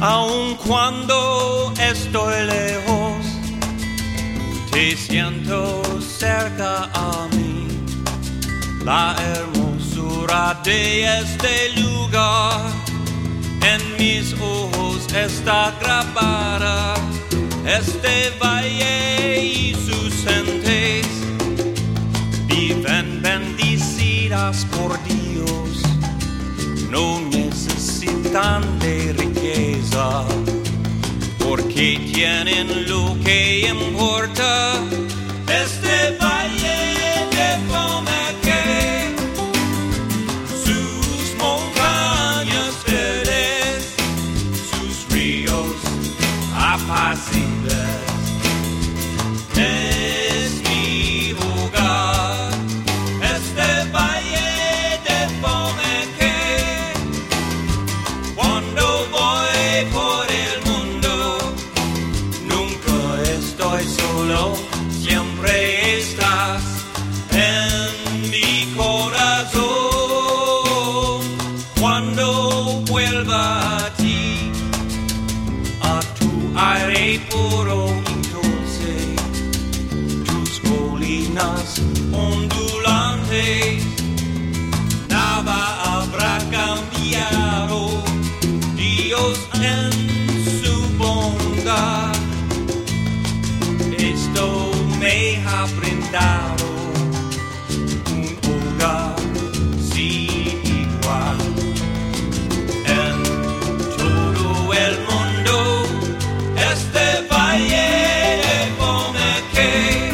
Aun cuando estoy lejos, te siento cerca a mí. La hermosura de este lugar en mis ojos está grabada. Este valle y sus gentes viven bendecidas por Dios. No necesitan de riqueza, porque tienen lo que importa. Este valle de Pomeque, sus montañas verdes, sus ríos apacibles, es mi hogar. Este valle de Pomeque, cuando voy por el mundo, nunca estoy solo, siempre estás en mi corazón. Cuando vuelva a ti, a tu aire puro y dulce, tus colinas ondulantes, nada habrá cambiado. Dios en su bondad, esto me ha brindado un hogar sin igual. En todo el mundo, este valle de Pomeque,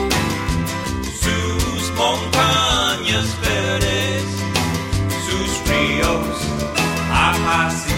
sus montañas verdes, sus ríos apacibles,